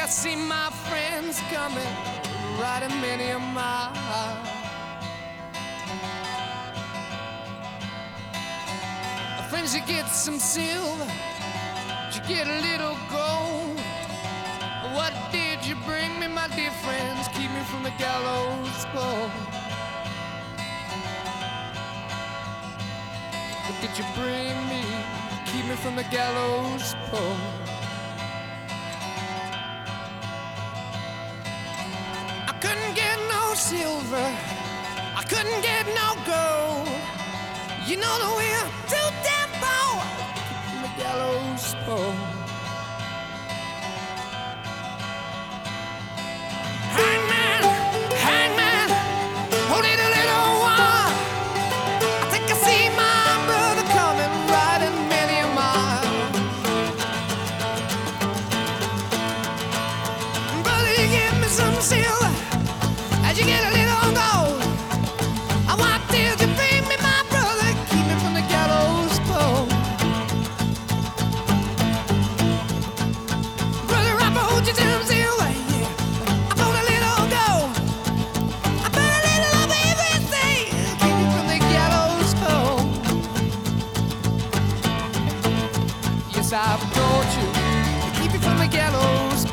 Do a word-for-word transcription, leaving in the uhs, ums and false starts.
see my friends coming, riding many a mile. Friends, you get some silver, you get a little gold. What did you bring me, my dear friends? Keep me from the gallows pole. What did you bring me? Keep me from the gallows pole. I couldn't get no silver, I couldn't get no gold. You know that we're too damn poor. Keep from the gallows pole. Hangman, hangman, hold it a little while. I think I see my brother coming, riding many a mile. Brother, you give me some silver, as you get a little gold. I want till you bring me my brother, keep me from the gallows pole. Brother, I hold you some silver, yeah. I put a little gold, I put a little of everything, keep me from the gallows pole. Yes, I've told you to keep me from the gallows